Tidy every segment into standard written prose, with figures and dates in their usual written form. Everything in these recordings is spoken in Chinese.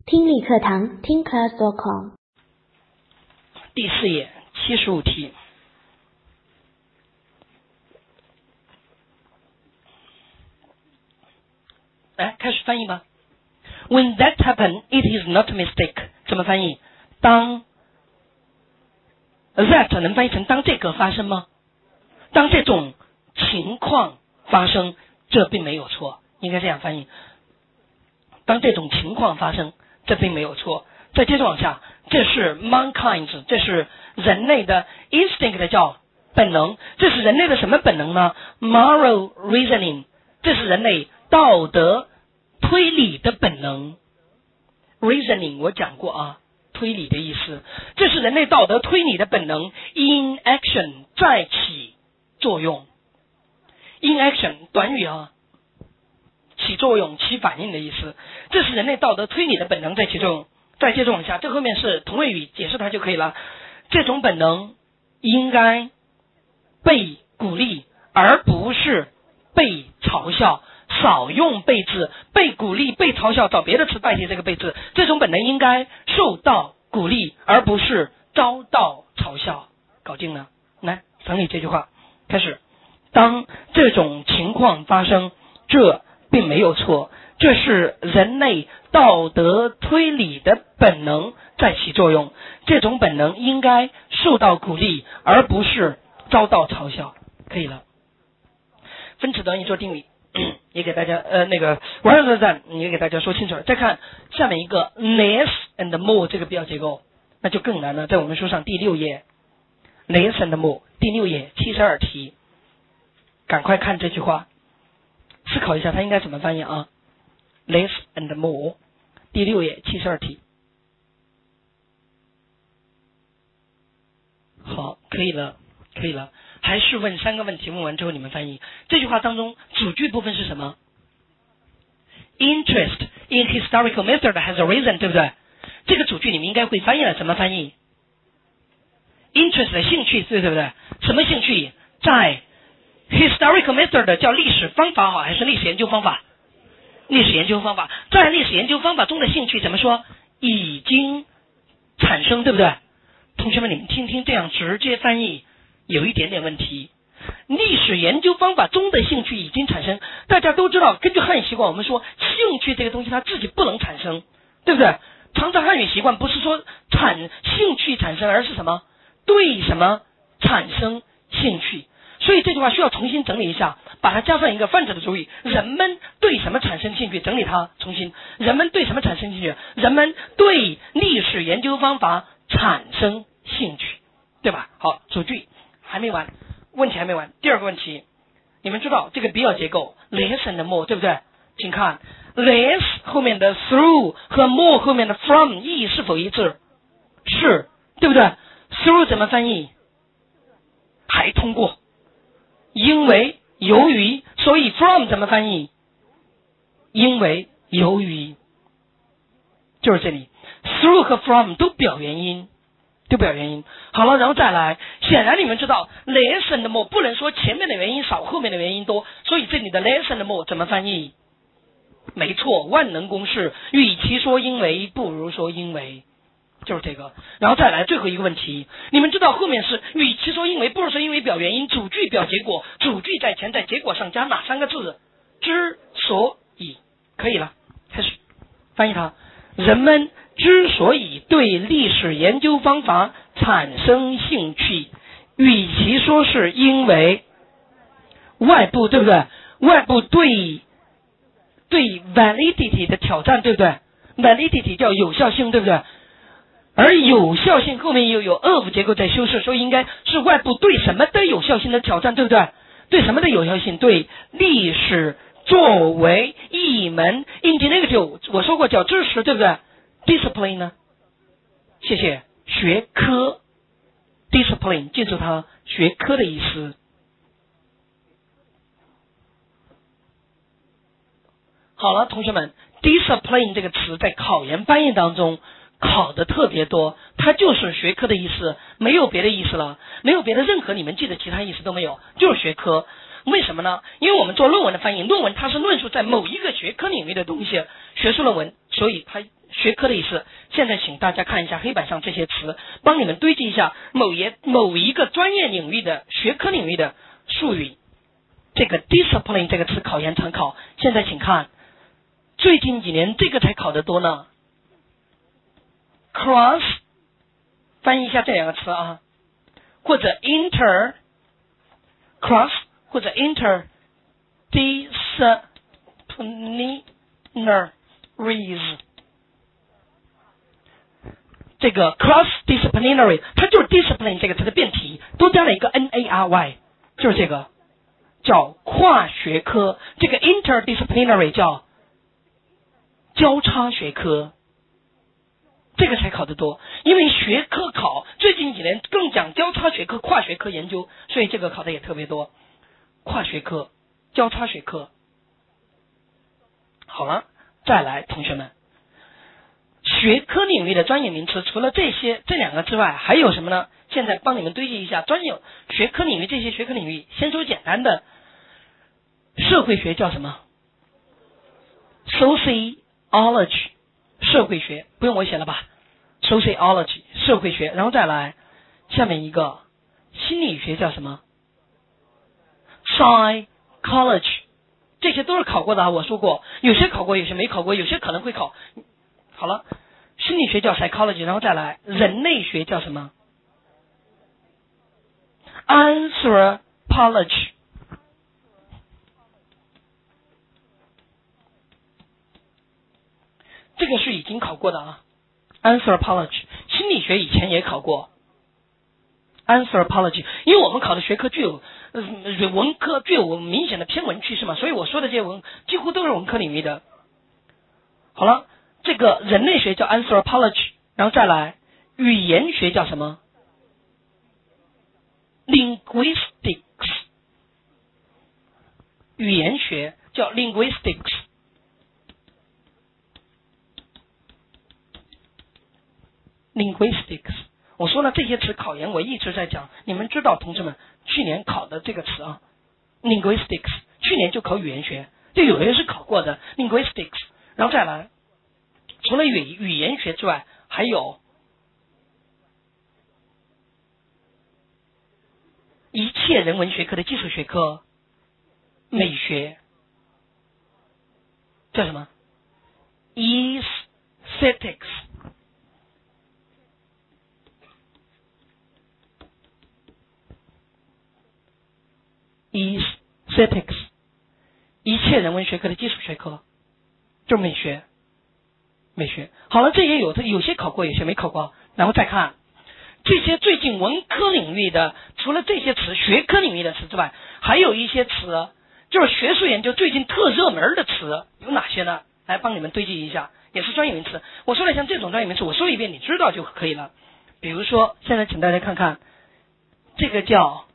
听力课堂听 class.com 第4页75题。来，开始翻译吧。When that happens, it is not a mistake. 怎么翻译？当 that 能翻译成当这个发生吗？当这种情况发生，这并没有错，应该这样翻译。当这种情况发生，这并没有错。再接着往下，这是 mankind， 这是人类的 instinct， 叫本能。这是人类的什么本能呢？ moral reasoning， 这是人类道德推理的本能。reasoning 我讲过啊，推理的意思。这是人类道德推理的本能 in action， 在起作用。in action 短语啊，起作用起反应的意思。这是人类道德推理的本能在起作用。再接着往下，这后面是同位语，解释它就可以了。这种本能应该被鼓励，而不是被嘲笑。少用被字，被鼓励被嘲笑，找别的词代替这个被字。这种本能应该受到鼓励，而不是遭到嘲笑。搞定了。来整理这句话，开始。当这种情况发生，这并没有错，这是人类道德推理的本能在起作用。这种本能应该受到鼓励，而不是遭到嘲笑。可以了。分词短语做定语，也给大家rather than 也给大家说清楚了。再看下面一个 less and more 这个必要结构，那就更难了。在我们书上第6页 less and more 第6页72题，赶快看这句话，思考一下它应该怎么翻译啊。less and more 第6页72题。好，可以了，可以了。还是问3个问题，问完之后你们翻译。这句话当中主句部分是什么？ Interest in historical method has a reason， 对不对？这个主句你们应该会翻译了，怎么翻译？ Interest 的兴趣，对不对？什么兴趣？在 historical method 叫历史方法好，还是历史研究方法？历史研究方法。在历史研究方法中的兴趣怎么说？已经产生，对不对？同学们你们听听，这样直接翻译有一点点问题。历史研究方法中的兴趣已经产生，大家都知道，根据汉语习惯我们说兴趣这个东西它自己不能产生，对不对？常常汉语习惯不是说兴趣产生，而是什么？对什么产生兴趣。所以这句话需要重新整理一下，把它加上一个泛指的主语，人们对什么产生兴趣，整理它重新。人们对什么产生兴趣？人们对历史研究方法产生兴趣，对吧？好，主句还没完，问题还没完。第2个问题，你们知道这个比较结构 less and more， 对不对？请看 less 后面的 through 和 more 后面的 from 意义是否一致？是，对不对？ through 怎么翻译？还通过，因为由于，所以 from 怎么翻译？因为由于，就是这里 through 和 from 都表原因，对不了原因。好了，然后再来，显然你们知道 less and more 不能说前面的原因少，后面的原因多，所以这里的 less and more 怎么翻译？没错，万能公式，与其说因为不如说因为，就是这个。然后再来最后一个问题，你们知道后面是与其说因为不如说因为表原因，主句表结果，主句在前，在结果上加哪3个字？之所以。可以了，开始翻译它。人们之所以对历史研究方法产生兴趣，与其说是因为外部，对不对？外部对 validity 的挑战，对不对？ validity 叫有效性，对不对？而有效性后面又有 of 结构在修饰，所以应该是外部对什么的有效性的挑战，对不对？对什么的有效性？对历史作为一门 intellectual， 我说过叫知识，对不对？ discipline 呢？谢谢，学科 discipline， 记住它学科的意思。好了，同学们 discipline 这个词在考研翻译当中考的特别多，它就是学科的意思，没有别的意思了，没有别的任何你们记的其他意思都没有，就是学科。为什么呢？因为我们做论文的翻译，论文它是论述在某一个学科领域的东西，学术论文，所以它学科的意思。现在请大家看一下黑板上这些词，帮你们堆积一下某一个专业领域的学科领域的术语。这个 discipline 这个词考研常考，现在请看，最近几年这个才考得多呢。cross 翻译一下这两个词啊，或者 inter cross 或者 interdisciplinaries， 这个 cross disciplinary 它就是 discipline 这个词的变体，多加了一个 nary， 就是这个叫跨学科，这个 interdisciplinary 叫交叉学科，这个才考得多。因为学科考最近几年更讲交叉学科、跨学科研究，所以这个考的也特别多。跨学科、交叉学科。好了，再来同学们，学科领域的专业名词除了这两个之外还有什么呢？现在帮你们堆积一下专业学科领域，这些学科领域先说简单的，社会学叫什么？ sociology 社会学，不用我写了吧？ sociology 社会学，然后再来下面一个心理学叫什么？ psychology， 这些都是考过的啊，我说过，有些考过，有些没考过，有些可能会考。好了，心理学叫 psychology， 然后再来人类学叫什么？ anthropology， 这个是已经考过的啊。anthropology 心理学以前也考过 anthropology， 因为我们考的学科具有文科具有明显的偏文趋势嘛，所以我说的这些几乎都是文科领域的。好了，这个人类学叫 anthropology， 然后再来语言学叫什么？ linguistics， 语言学叫 linguistics。linguistics， 我说了这些词考研我一直在讲，你们知道同志们去年考的这个词啊 linguistics， 去年就考语言学，就有的人是考过的 linguistics， 然后再来除了语言学之外还有一切人文学科的基础学科美学叫什么？ aesthetics，一切人文学科的基础学科就是美学。好了，这也有些考过，有些没考过。然后再看这些最近文科领域的，除了这些词学科领域的词之外，还有一些词就是学术研究最近特热门的词有哪些呢？来帮你们堆积一下，也是专业名词。我说了像这种专业名词，我说一遍你知道就可以了。比如说现在请大家看看，这个叫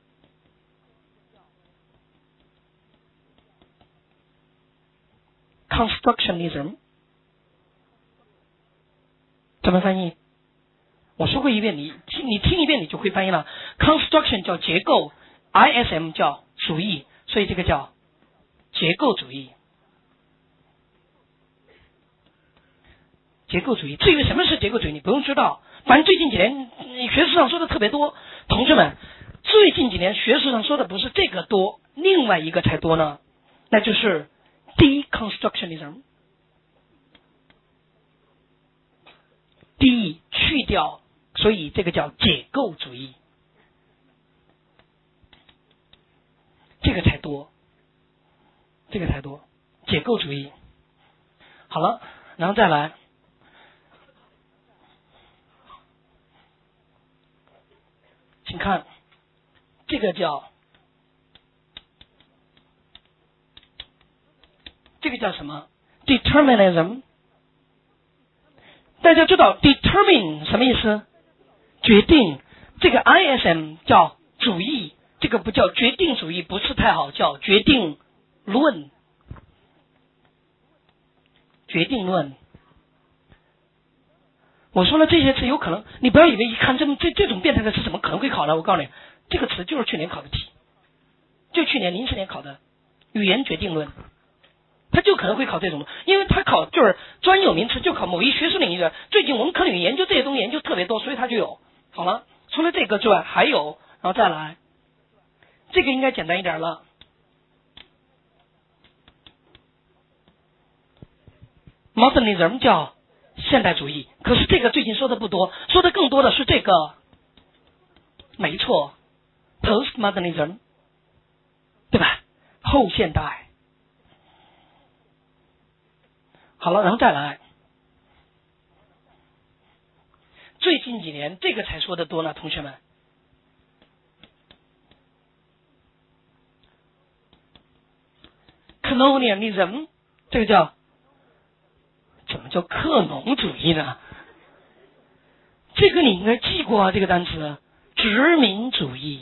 constructionism， 怎么翻译？我说过一遍，你听一遍你就会翻译了。construction 叫结构， ism 叫主义，所以这个叫结构主义。结构主义，至于什么是结构主义你不用知道，反正最近几年学术上说的特别多。同志们，最近几年学术上说的不是这个多，另外一个才多呢，那就是deconstructionism， de 去掉，所以这个叫解构主义，这个才多，解构主义。好了，然后再来，请看这个叫什么？ determinism。 大家知道 determine 什么意思？决定。这个 ism 叫主义，这个不叫决定主义，不是太好，叫决定论。我说了这些词有可能，你不要以为一看这种变态的词怎么可能会考呢？我告诉你，这个词就是去年考的题，就去年04年考的语言决定论，他就可能会考这种，因为他考就是专有名词就考某一学术领域的。最近文科领域研究这些东西研究特别多，所以它就有。好了，除了这个之外还有，然后再来，这个应该简单一点了。Modernism 叫现代主义，可是这个最近说的不多，说的更多的是这个，没错 ，Postmodernism， 对吧？后现代。好了，然后再来，最近几年这个才说的多呢，同学们。Colonialism， 这个叫怎么叫克农主义呢？这个你应该记过啊，这个单词，殖民主义。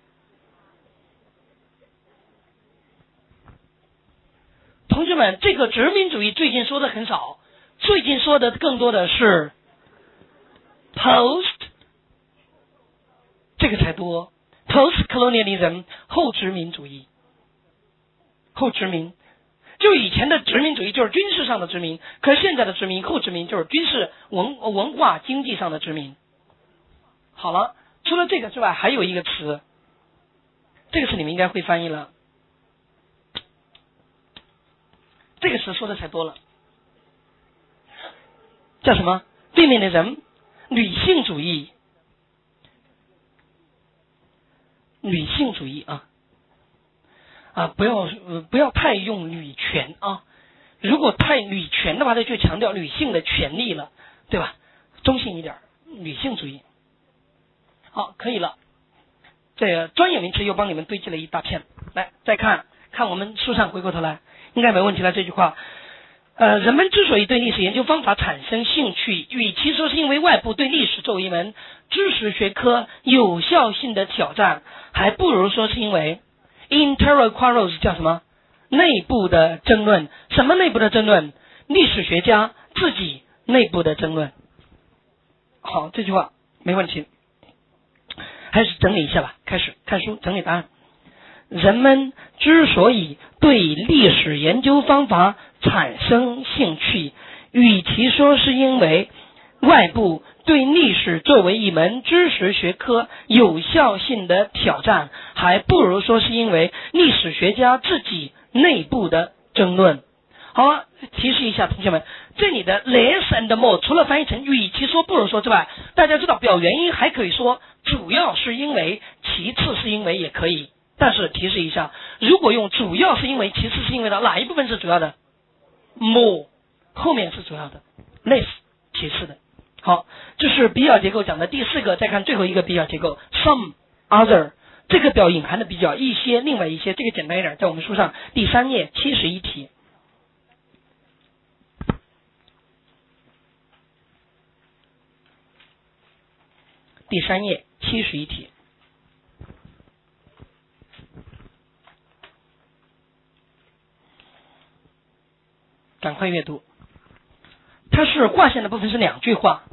同学们，这个殖民主义最近说的很少，最近说的更多的是 post， 这个才多 ，post-colonialism 后殖民主义，后殖民。就以前的殖民主义就是军事上的殖民，可是现在的殖民后殖民就是军事文化经济上的殖民。好了，除了这个之外还有一个词，这个词你们应该会翻译了，这个词说的才多了，叫什么 feminism， 女性主义，女性主义不要太用女权啊！如果太女权的话，它就强调女性的权利了，对吧？中性一点，女性主义。好，可以了。这个专有名词又帮你们堆积了一大片。来，再看我们书上，回过头来，应该没问题了。这句话，人们之所以对历史研究方法产生兴趣，与其说是因为外部对历史作为一门知识学科有效性的挑战，还不如说是因为internal quarrels 叫什么？内部的争论。什么内部的争论？历史学家自己内部的争论。好，这句话没问题。还是整理一下吧，开始看书，整理答案。人们之所以对历史研究方法产生兴趣，与其说是因为外部对历史作为一门知识学科有效性的挑战，还不如说是因为历史学家自己内部的争论。好了，提示一下同学们，这里的 less and more 除了翻译成与其说不如说之外，大家知道表原因还可以说主要是因为，其次是因为也可以。但是提示一下，如果用主要是因为，其次是因为的哪一部分是主要的？ more 后面是主要的， less 其次的。好，这是比较结构讲的第四个，再看最后一个比较结构 some other， 这个表隐含的比较一些，另外一些，这个简单一点，在我们书上第3页71题。第3页71题，赶快阅读。它是划线的部分是2句话。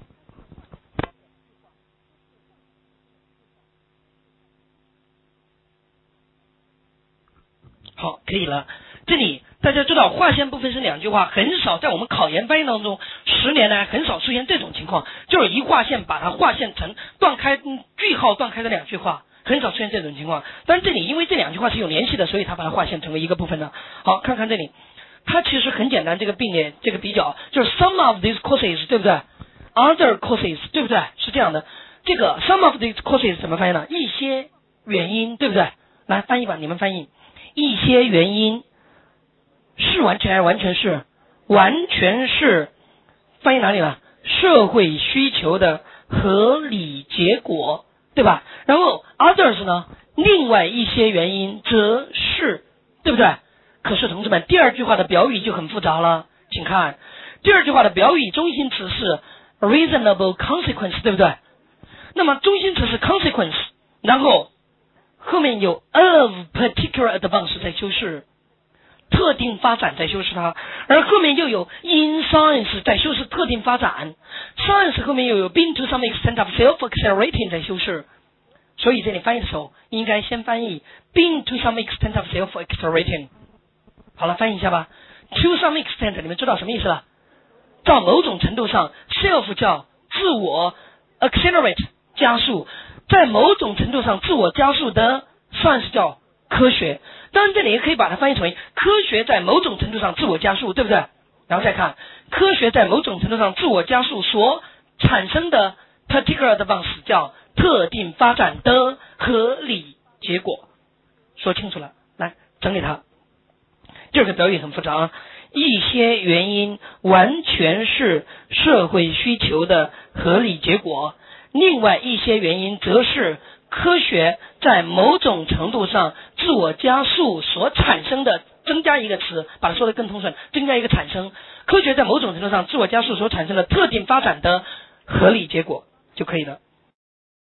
好，可以了。这里大家知道划线部分是2句话，很少在我们考研翻译当中10年来很少出现这种情况，就是一划线把它划线成断开句号断开的2句话，很少出现这种情况。但是这里因为这2句话是有联系的，所以它把它划线成为一个部分的。好，看看这里，它其实很简单，这个并列这个比较就是 some of these courses 对不对 ？other courses 对不对？是这样的，这个 some of these courses 怎么翻译呢？一些原因对不对？来翻译吧，你们翻译。一些原因是完全还是完全是？完全是翻译哪里了？社会需求的合理结果，对吧？然后 others 呢？另外一些原因则是，对不对？可是同志们，第2句话的表语就很复杂了，请看第2句话的表语中心词是 reasonable consequence， 对不对？那么中心词是 consequence， 然后后面有 of particular advance 在修饰，特定发展在修饰它，而后面又有 in science 在修饰特定发展， science 后面又有 been to some extent of self-accelerating 在修饰，所以这里翻译的时候应该先翻译 been to some extent of self-accelerating。好了，翻译一下吧。to some extent 你们知道什么意思了？ 到某种程度上 self 叫自我 accelerate 加速，在某种程度上自我加速的算是叫科学。当然这里也可以把它翻译成科学在某种程度上自我加速，对不对？然后再看科学在某种程度上自我加速所产生的 particular advance 叫特定发展的合理结果。说清楚了，来整理它。第二个表语很复杂啊，一些原因完全是社会需求的合理结果，另外一些原因则是科学在某种程度上自我加速所产生的，增加一个词把它说得更通顺，增加一个产生，科学在某种程度上自我加速所产生的特定发展的合理结果就可以了。